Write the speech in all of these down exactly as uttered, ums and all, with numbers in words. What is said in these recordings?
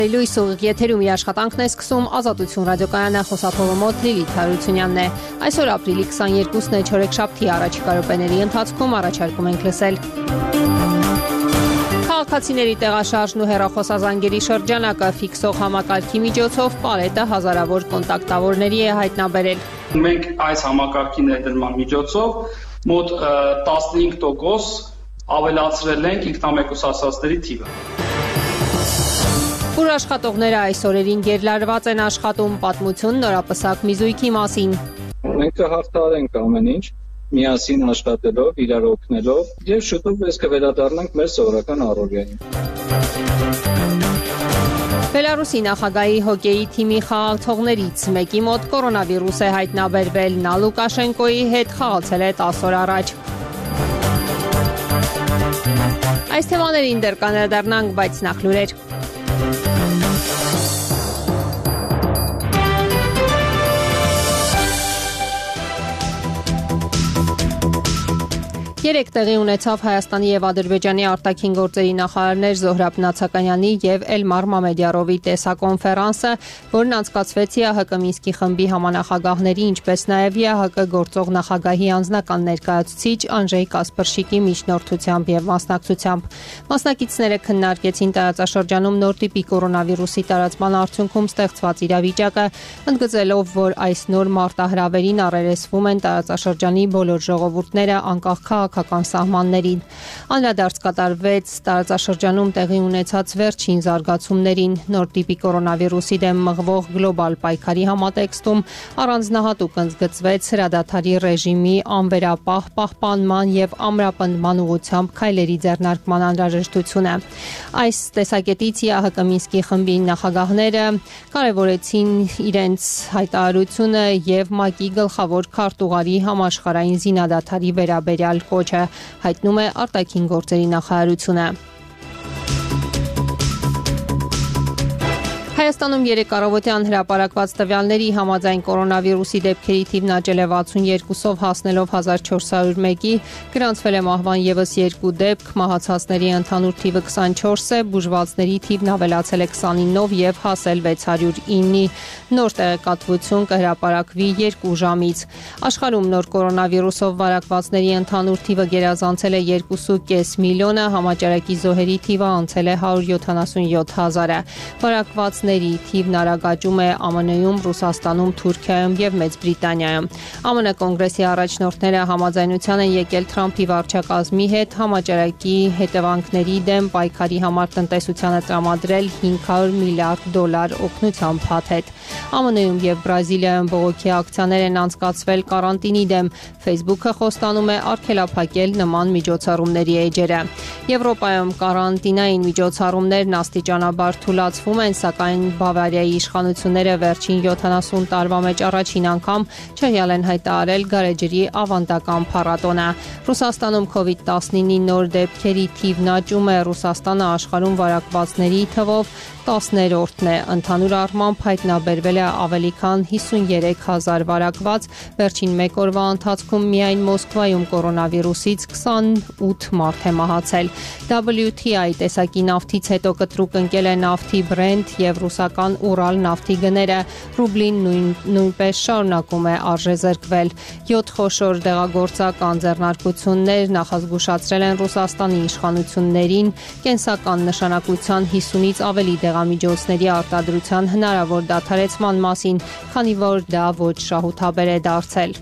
Լույս ուղիղ եթերում իր աշխատանքն է սկսում Ազատություն ռադիոկայանը, խոսափողը մոտ Լիլիթ Հարությունյանն է։ Այսօր ապրիլի քսաներկուսն է, չորեքշաբթի, առաջիկա րոպեների ընթացքում առաջարկում ենք լսել. Քաղաքացիների տեղաշարժն ու հեռախոսազանգերի շրջանակը ֆիքսող համակարգի միջոցով Պարետը հազարավոր կոնտակտավորների է հայտնաբերել։ Մենք այս համակարգի ներդրման միջոցով մոտ տասնհինգ տոկոս ավելացրել ենք ինքնամեկուսացվածների թիվը։ Ուր աշխատողները այս օրերին գերլարված են աշխատում, պատմություն նորապսակ մի զույգի մասին։ Մենք կհաղթահարենք ամեն ինչ, միասին աշխատելով, իրար օգնելով, եւ շուտով ես կվերադառնանք մեր սովորական առօրյային։ Բելարուսի նախագահի հոկեյի թիմի խաղացողներից մեկի մոտ կորոնավիրուս է հայտնաբերվել, նա Լուկաշենկոյի հետ խաղացել է տասը օր առաջ։ Այս թեմաներին դեռ կանդրադառնանք, բայց նախ լուրեր։ Երեկ տեղի ունեցավ Հայաստանի եւ Ադրբեջանի արտաքին գործերի նախարարներ Զոհրաբ Նացականյանի եւ Էլմար Մամեդյարովի տեսակոնֆերանսը, որն անցկացվեց ԵԱՀԿ Մինսկի խմբի համանախագահների, ինչպես նաեւ ԵԱՀԿ գործող նախագահի անձնական ներկայացուցիչ Անժեյ Կասպրշիկի միջնորդությամբ եւ մասնակցությամբ։ Մասնակիցները քննարկեցին տարածաշրջանում նոր տիպի կորոնավիրուսի տարածման արդյունքում ստեղծված իրավիճակը, ընդգծելով, որ այս նոր մարտահրավերին առերեսվում են տարածաշրջանի բոլոր ժողովուրդները, անկախ քաղաքական սահմաններին։ Անդրադարձ կատարվեց տարածաշրջանում տեղի ունեցած վերջին զարգացումներին, նոր տիպի կորոնավիրուսի դեմ մղվող գլոբալ պայքարի համատեքստում առանձնահատուկ ընդգծվեց հրադադարի ռեժիմի անվերապահ պահպանման եւ ամրապնդման ուղղությամբ քայլերի ձեռնարկման անհրաժեշտությունը։ Այս տեսակետից ԵԱՀԿ Մինսկի խմբի նախագահները կարևորեցին իրենց հայտարարությունը եւ ՄԱԿ-ի գլխավոր քարտուղարի համաշխարհային զինադադարի վերաբերյալ կոչը, հայտնում է արտաքին գործերի նախարարությունը։ Հայաստանում երեկ առավոտյան հրապարակված տվյալների համաձայն կորոնավիրուսի դեպքերի թիվն աճել է վաթսունյոթով հասնելով հազար չորս հարյուր մեկի, գրանցվել է մահվան ևս երկու դեպք, մահացածների ընդհանուր թիվը քսանչորս է, բուժվածների թիվն ավելացել է քսանինով եւ հասել վեց հարյուր իննի։ Նոր տեղեկատվություն կհրապարակվի երկու ժամից։ Աշխարհում նոր կորոնավիրուսով վարակվածների ընդհանուր թիվը գերազանցել է երկու կես միլիոնը, համաճարակի զոհերի թիվը անցել է հարյուր յոթանասունյոթ հազարը։ Վարակվածների թիվն արագ աճում է ԱՄՆ-ում, Ռուսաստանում, Թուրքիայում եւ Մեծ Բրիտանիայում։ ԱՄՆ կոնգրեսի առաջնորդները համաձայնության են եկել Թրամփի վարչակազմի հետ համաճարակի հետևանքների դեմ պայքարի համար տնտեսությանը տրամադրել հինգ հարյուր միլիարդ դոլար օգնության փաթեթ։ ԱՄՆ-ում եւ Բրազիլիայում բողոքի ակցիաներ են անցկացվել կարանտինի դեմ։ Facebook-ը խոստանում է արգելափակել նման միջոցառումների էջերը։ Եվրոպայում կարանտինային միջոցառումներն աստիճանաբար թուլացվում են, սակայն Բավարիայի իշխանությունները վերջին յոթանասուն տարվա մեջ առաջին անգամ չեղյալ են հայտարարել գարեջրի ավանդական փառատոնը։ Ռուսաստանում կովիդ տասնինի նոր դեպքերի թիվն աճում է, Ռուսաստանը աշխարհում վարակվածների թվով տասներորդն է, ընդհանուր առմամբ հայտնաբերվել է ավելի քան հիսունյուրեք հազար վարակված, վերջին մեկ օրվա ընթացքում միայն Մոսկվայում կորոնավիրուսից քսանութ մարդ է մահացել։ W T I տեսակի նավթից հետո կտրուկ ընկել է նավթի Brent եւ ռուսական Ural նավթի գները, ռուբլին նույն, նույնպես շարունակում է արժեզրկվել։ յոթ խոշոր դեղագործական ձեռնարկություններ նախազգուշացրել են Ռուսաստանի իշխանություններին կենսական նշանակության հիսունից ավելի դեղամիջոցների արտադրության հնարավոր դադարեցման մասին, քանի որ դա ոչ շահութաբեր է դարձել։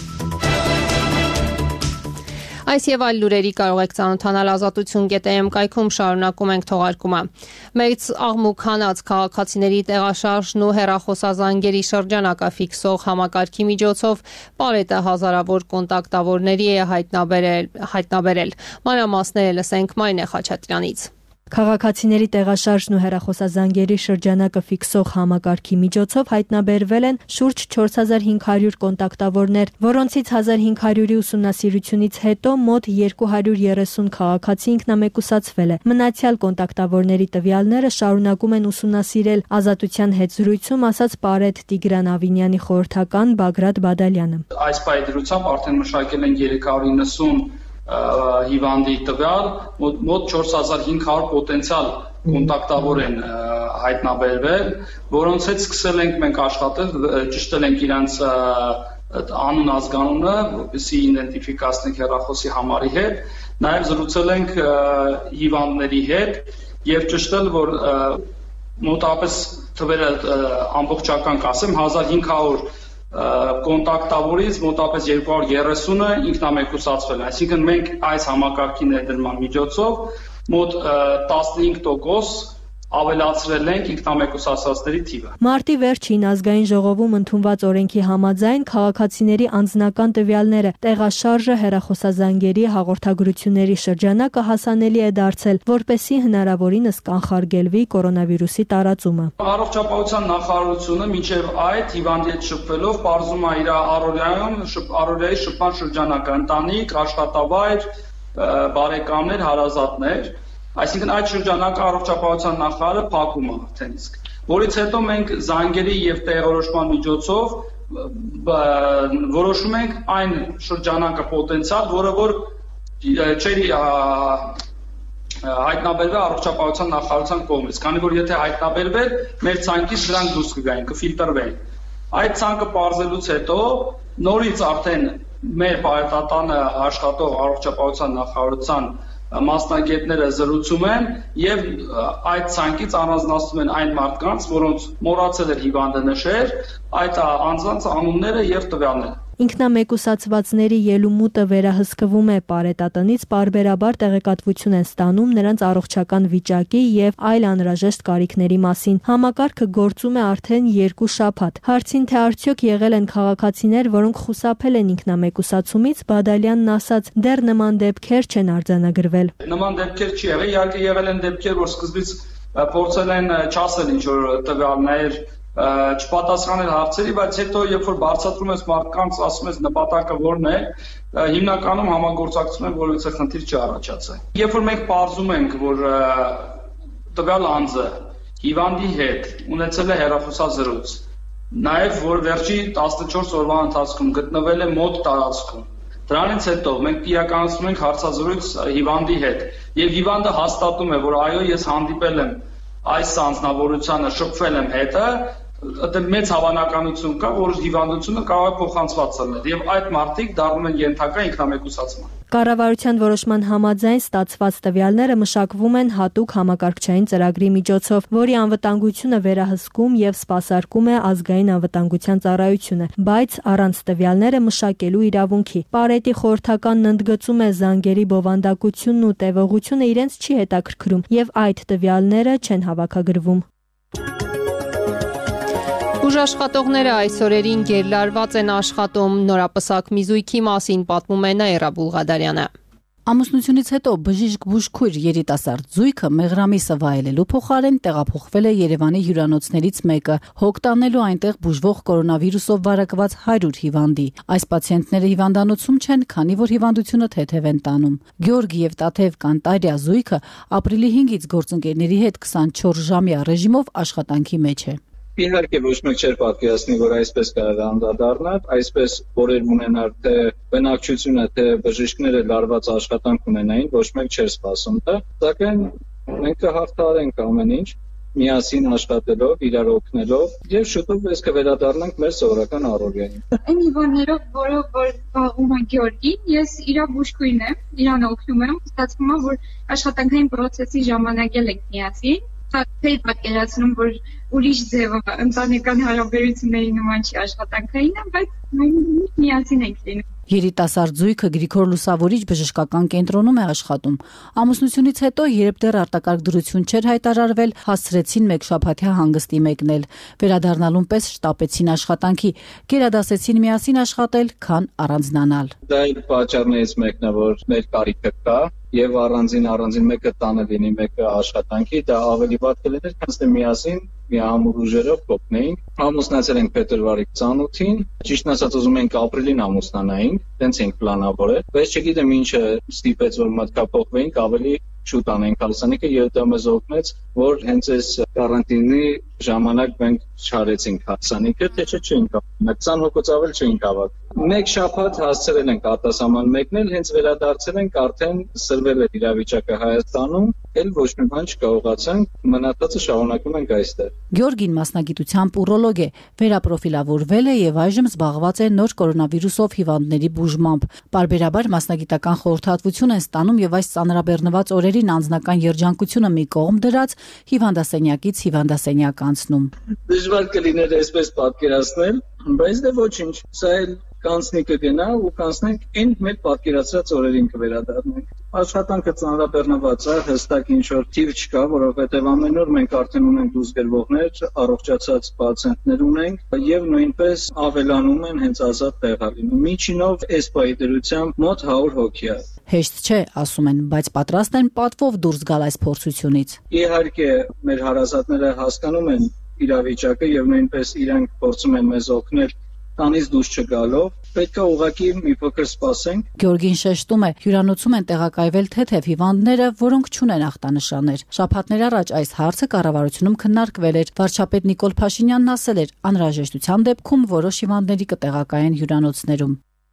Այս եւ այլ լուրերի կարող եք ծանոթանալ ազատություն կետ am կայքում, շարունակում ենք թողարկումը։ Մեծ աղմուկ հանած քաղաքացիների տեղաշարժն ու հեռախոսազանգերի շրջանակը ֆիքսող համակարգի միջոցով Պարետը հազարավոր կոնտակտավորների է հայտնաբերել, հայտնաբերել։ Մանրամասները լսենք Մարինե Խաչատրյանից։ Քաղաքացիների տեղաշարժն ու հեռախոսազանգերի շրջանակը ֆիքսող համակարգի միջոցով հայտնաբերվել են շուրջ չորս հազար հինգ հարյուր կոնտակտավորներ, որոնցից հազար հինգ հարյուրի ուսումնասիրությունից հետո մոտ երկու հարյուր երեսուն քաղաքացի ինքնամեկուսացվել է։ Մնացյալ կոնտակտավորների տվյալները շարունակում են ուսումնասիրել, Ազատության հետ զրույցում ասաց Պարետ Տիգրան Ավինյանի խորհրդական Բագրատ Բադալյանը։ Այս պայդրությամբ արդեն մշակել են երեք հարյուր իննսուն հիվանդի տվյալ, մոտ չորս հազար հինգ հարյուր պոտենցիալ կոնտակտավոր են հայտնաբերվել, որոնց հետ սկսել ենք մենք աշխատել, ճշտել ենք իրենց անուն ազգանունը, որպեսզի իդենտիֆիկացնենք հեռախոսի համարի հետ, նաև զրուցել ենք հիվանդների հետ եւ ճշտել, որ մոտավորապես թվերը ամբողջական կասեմ հազար հինգ հարյուր կոնտակտավորից մոտավորապես երկու հարյուր երեսունը ինքնամեկուսացվել են, այսինքն մենք այս համակարգի ներդրման միջոցով մոտ տասնհինգ տոկոս ավելացրել ենք ինքնամեկուսացվածների թիվը։ Մարտի վերջին ազգային ժողովում ընդունված օրենքի համաձայն քաղաքացիների անձնական տվյալները, տեղաշարժը, հեռախոսազանգերի, հաղորդագրությունների շրջանակը հասանելի է դարձել, որպեսզի հնարավորինս կանխարգելվի կորոնավիրուսի տարածումը։ Առողջապահության նախարարությունը մինչև այդ հիվանդի հետ շփվելով պարզում է իր առօրյայում առօրյայի շփման շրջանակը, ընտանիք, աշխատավայր, բարեկամներ, հարազատներ, այսինքն այդ շրջանակը առողջապահության նախարարը փակում է արդեն իսկ, որից հետո մենք զանգերի եւ տեղորոշման միջոցով որոշում ենք այն շրջանակը պոտենցիալ, որը որ չէր հայտնաբերվել առողջապահության նախարարության կողմից, քանի որ եթե հայտնաբերվեր, մեր ցանկից դրանք դուրս կգային, կֆիլտրվեին։ Այդ ցանկը պարզելուց հետո նորից արդեն մեր պարետատանը աշխատող առողջապահության նախարարության մասնագետները զրուցում են եւ այդ ցանկից առանձնացնում են այն մարդկանց, որոնց մոռացել էր հիվանդը նշել, այդ անձանց անունները եւ տվյալները։ Ինքնամեկուսացվածների ելումուտը վերահսկվում է պարետատնից, պարբերաբար տեղեկատվություն են ստանում նրանց առողջական վիճակի եւ այլ անհրաժեշտ կարիքների մասին։ Համակարգը գործում է արդեն երկու շաբաթ։ Հարցին թե արդյոք եղել են քաղաքացիներ, որոնք խուսափել են ինքնամեկուսացումից, Բադալյանն ասաց, դեռ նման դեպքեր չեն արձանագրվել։ Նման դեպքեր չի եղել, իհարկե եղել են դեպքեր, որ սկզբից փորձել են չասել ինչ որ տվյալներ չպատասխանել հարցերի, բայց հետո երբ որ բարձրացնում ես մարդկանց, ասում ես նպատակը որն է, հիմնականում համագործակցում են, որովհետեւ խնդիր չի առաջացել։ Երբ որ մենք պարզում ենք, որ տվյալ անձը հիվանդի հետ ունեցել է հեռախոսազրույց, նաև որ վերջի տասնչորս օրվա ընթացքում գտնվել է մոտ տարածքում, դրանից հետո մենք իրականացնում ենք հարցազրույց հիվանդի հետ, եւ հիվանդը հաստատում է, որ այո, ես հանդիպել եմ այս անձնավորությանը, շփվել եմ հետը, Դա մեծ հավանականություն կա, որ հիվանդությունը կարող է փոխանցված լինել եւ այդ մարդիկ դառնում են ենթակա ինքնամեկուսացման։ Կառավարության որոշման համաձայն ստացված տվյալները մշակվում են հատուկ համակարգչային ծրագրի միջոցով, որի անվտանգությունը վերահսկում եւ սպասարկում է ազգային անվտանգության ծառայությունը, բայց առանց տվյալները մշակելու իրավունքի։ Պարետի խորհրդականն ընդգծում է զանգերի բովանդակությունն ու տևողությունը իրենց չի հետաքրքրում եւ այդ տվյալները չեն հավաքագրվում։ Ուժաշխատողները այս օրերին գերլարված են աշխատում, նորապսակ մի զույգի մասին պատմում է Նաիրա Բուլղադարյանը։ Ամուսնությունից հետո բժիշկ բուժքույր երիտասարդ զույգը մեղրամիսը վայելելու փոխարեն տեղափոխվել է Երևանի հյուրանոցներից մեկը, հոգ տանելու այնտեղ բուժվող կորոնավիրուսով վարակված հարյուր հիվանդի։ Այս պացիենտները հիվանդանոցում չեն, քանի որ հիվանդությունը թեթև են տանում։ Գյորգի եւ Տաթև Կանտարյա զույգը ապրիլի հինգից գործընկերների հետ քսանչորս ժամյա ռեժիմով աշխատանքի մեջ է։ Իհարկե ոչ մեկ չէր պատկերացնի, որ այսպես կարող է անդրադառնալ, այսպես որեր ունենալ թե բնակչությունը, թե բժիշկները լարված աշխատանք ունենային, ոչ մեկ չէր սպասում դա, սակայն մենք կհաղթահարենք ամեն ինչ, միասին աշխատելով, իրար օգնելով եւ շուտով ես կվերադառնանք մեր սովորական առօրյային։ Այն հիվանդներով, որով որ զբաղվում է Գյորգին, ես իր բուժքույրն եմ, իրան օգնում եմ, ստացվում է, որ աշխատանքային process-ի ժամանակ ենք միասին, թե պատկերացնում, որ ուրիշ ձևով ընտանեկան հարաբերությունների նման չի աշխատանքային, բայց մենք միասին ենք լինում։ Երիտասարդ զույգը Գրիգոր Լուսավորիչ բժշկական կենտրոնում է աշխատում։ Ամուսնությունից հետո, երբ դեռ արտակարգ դրություն չէր հայտարարվել, հասցրեցին մեկ շաբաթյա հանգստի մեկնել։ Վերադառնալուն պես շտապեցին աշխատանքի, գերադասեցին միասին աշխատել, քան առանձնանալ։ Դա իր պատճառներից մեկն է, որ մեր կարիքը կա եւ առանձին առանձին մեկը տանը լինի, մեկը աշխատանքի, դա ավելի վատ կլիներ, քան թե միասին միամուր ուժերով կօգնեինք։ Ամուսնացել ենք փետրվարի քսանութին, ճիշտն ասած ուզում ենք ապրիլին ամուսնանայինք, տենց ենք պլանավորել, բայց չգիտեմ ինչը ստիպեց, որ մտքափոխվեինք, ավելի շուտ անենք հարսանիքը եւ դա մեզ օգնեց, որ հենց այս կարանտինի ժամանակ մենք չարեցինք հարսանիքը, թե չէ չէինք հավաքում, քսան հոգուց ավել չէինք հավաքում։ Մեկ շաբաթ հասցրել ենք արտասահման մեկնել, հենց վերադարձել ենք արդեն սրվել է իրավիճակը Հայաստանում, էլ ոչ մի բան չկարողացանք, մնացածը շարունակում ենք այստեղ։ Գյորգին մասնագիտությամբ ուրոլոգ է, վերապրոֆիլավորվել է եւ այժմ զբաղված է նոր կորոնավիրուսով հիվանդների բուժմամբ։ Պարբերաբար մասնագիտական խորհրդատվություն են ստանում եւ այս ծանրաբեռնված օրերին անձնական երջանկությունը մի կողմ դրած հիվանդասենյակից հիվանդասենյակ անցնում։ Դժվար կլիներ այսպես պատկերացնել, բայց դե ոչինչ, սա էլ կանցնի կգնա ու կանցնենք այն մեր պատկերացրած օրերին կվերադառնանք։ Աշխատանքը ծանրաբեռնված է, հստակ ինչ-որ թիվ չկա, որովհետև ամեն օր մենք արդեն ունենք դուսկերվողներ, առողջացած պացիենտներ ունենք եւ նույնպես ավելանում են հենց ազատ տեղալինը։ Միջինով այս պահի դրությամբ մոտ հարյուր հոգի է։ Հեշտ չէ, ասում են, բայց պատրաստ են պատվով դուրս գալ այս փորձությունից։ Իհարկե, մեր հարազատները հասկանում են իրավիճակը եւ նույնպես իրանք փորձում են մեզ օգնել տանից դուրս չգալով, պետք է ուղղակի մի փոքր սպասենք։ Գյորգին շեշտում է, հյուրանոցում են տեղակայվել թեթև հիվանդները, որոնք չունեն ախտանշաններ։ Շաբաթներ առաջ այս հարցը կառավարությունում քննարկվել էր։ Վարչապետ Նիկոլ Փաշինյանն ասել էր, անհրաժեշտության դեպքում որոշ հիվանդների կտեղակայեն հյուրանոցներում։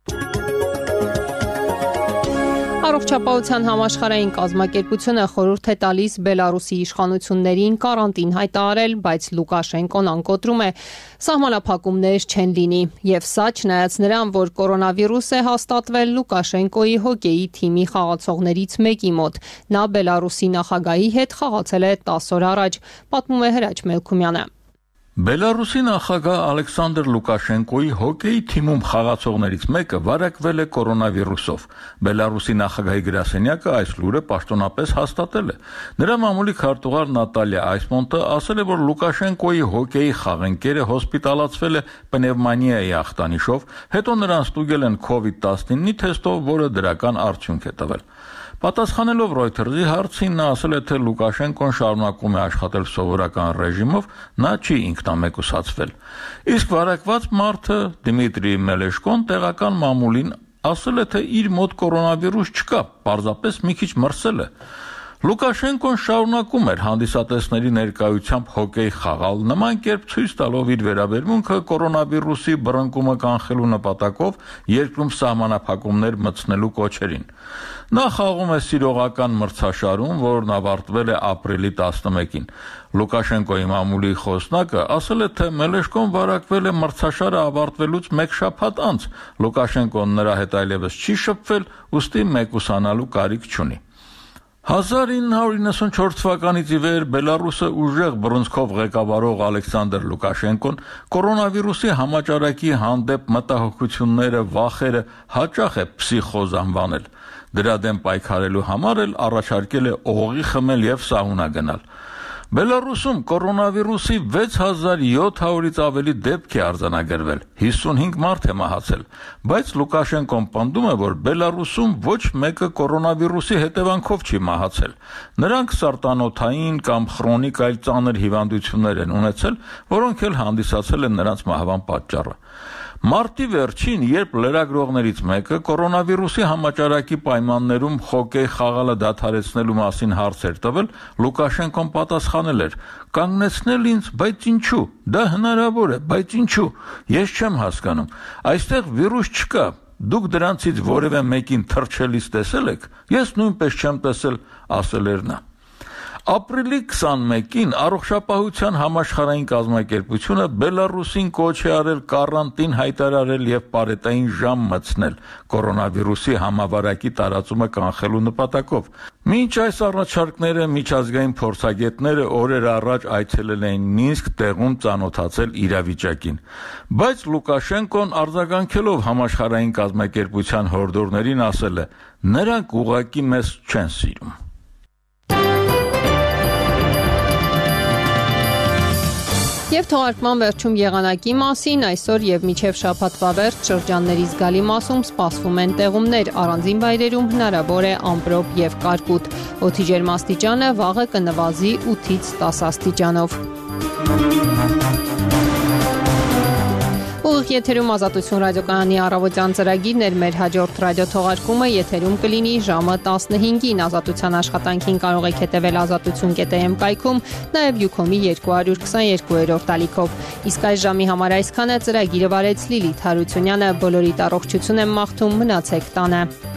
Առողջապահության համաշխարհային կազմակերպությունը խորհուրդ է տալիս Բելարուսի իշխանություններին կարանտին հայտարարել, բայց Լուկաշենկոն անկոտրում է սահմանափակումներ չեն լինի, եւ սա չնայած նրան, որ կորոնավիրուս է հաստատվել Լուկաշենկոյի հոկեյի թիմի խաղացողներից մեկի մոտ։ Նա Բելարուսի նախագահի հետ խաղացել է տասը օր առաջ, պատմում է Հրաչ Մելքումյանը։ Բելարուսի նախագահ Ալեքսանդր Լուկաշենկոյի հոկեյի թիմում խաղացողներից մեկը վարակվել է կորոնավիրուսով։ Բելարուսի նախագահի գրասենյակը այս լուրը պաշտոնապես հաստատել է։ Նրա մամուլի քարտուղար Նատալիա Այսմոնտը ասել է, որ Լուկաշենկոյի հոկեյի խաղընկերը հոսպիտալացվել է պնևմանիայի ախտանիշով, հետո նրան ստուգել են քովիդ տասնինը թեստով, որը դրական արդյունք է տվել։ Պատասխանելով Reuters-ի հարցին նա ասել է, թե Լուկաշենկոն շարունակում է աշխատել սովորական ռեժիմով, նա չի ինքնամեկուսացվել։ Իսկ վարակված մարդը Դիմիտրի Մելեշկոն տեղական մամուլին ասել է, թե իր մոտ կորոնավիրուս չկա, պարզապես մի քիչ մրսել է։ Լուկաշենկոն շարունակում էր հանդիսատեսների ներկայությամբ հոկեյ խաղալ, նման կերպ ցույց տալով իր վերաբերմունքը կորոնավիրուսի բռնկումը կանխելու նպատակով երկրում սահմանափակումներ մտցնելու կոչերին։ Նա խաղում է սիրողական մրցաշարում, որն ավարտվել է ապրիլի տասնմեկին։ Լուկաշենկոյի մամուլի խոսնակը ասել է, թե Մելեշկոն վարակվել է մրցաշարը ավարտվելուց մեկ շաբաթ անց։ Լուկաշենկոն նրա հետ այլևս չի շփվել, ուստի մեկուսանալու կարիք չունի։ հազար ինը հարյուր իննսունչորս թվականից ի վեր Բելարուսը ուժեղ բռունցքով ղեկավարող Ալեքսանդր Լուկաշենկոն կորոնավիրուսի համաճարակի հանդեպ մտահոգությունները, վախերը հաճախ է փսիխոզ անվանել։ Դրա դեմ պայքարելու համար էլ առաջարկել է օղի խմել եւ սաունա գնալ։ Բելարուսում կորոնավիրուսի վեց հազար յոթ հարյուրից ավելի դեպք է արձանագրվել, հիսունհինգ մարդ է մահացել, բայց Լուկաշենկոն պնդում է, որ Բելարուսում ոչ մեկը կորոնավիրուսի հետևանքով չի մահացել։ Նրանք սարտանոթային կամ քրոնիկ այլ ծանր հիվանդություններ են ունեցել, որոնք էլ հանդիսացել են նրանց մահվան պատճառը։ Մարտի վերջին, երբ լրագրողներից մեկը կորոնավիրուսի համաճարակի պայմաններում հոկեյ խաղալը դադարեցնելու մասին հարց էր տվել, Լուկաշենկոն պատասխանել էր. «Կանգնեցնել ինձ, բայց ինչու։ Դա հնարավոր է, բայց ինչու։ Ես չեմ հասկանում։ Այստեղ վիրուս չկա։ Դուք դրանցից որևէ մեկին թռչելիս տեսել եք։ Ես նույնպես չեմ տեսել», ասել էր նա։ Ապրիլի քսանմեկին Առողջապահության համաշխարհային կազմակերպությունը Բելարուսին կոչ է արել կարանտին հայտարարել եւ պարետային ժամ մտցնել կորոնավիրուսի համավարակի տարածումը կանխելու նպատակով։ Մինչ այս առաջարկները միջազգային փորձագետները օրեր առաջ այցելել էին Մինսկ, տեղում ծանոթացել իրավիճակին։ Բայց Լուկաշենկոն արձագանքելով համաշխարհային կազմակերպության հորդորներին ասել է. «Նրանք ուղղակի մեզ չեն սիրում»։ Եվ թողարկման վերջում եղանակի մասին այսօր եւ մինչեւ շաբաթվա վերջ շրջանների զգալի մասում սպասվում են տեղումներ, առանձին վայրերում հնարավոր է ամպրոպ եւ կարկուտ։ Օդի ջերմաստիճանը վաղը կնվազի ութից տասը աստիճանով։ Ուղիղ եթերում Ազատություն ռադիոկայանի առավոտյան ծրագիրն էր, մեր հաջորդ ռադիոթողարկումը եթերում կլինի ժամը տասնհինգին։ Ազատության աշխատանքին կարող եք հետևել ազատություն կետ է էմ կայքում, նաև Յուքոմի երկու հարյուր քսաներկուերորդ ալիքով։ Իսկ այս ժամի համար այսքանը, ծրագիրը վարեց Լիլիթ Հարությունյանը, բոլորիդ առողջություն եմ մաղթում, մնացեք տանը։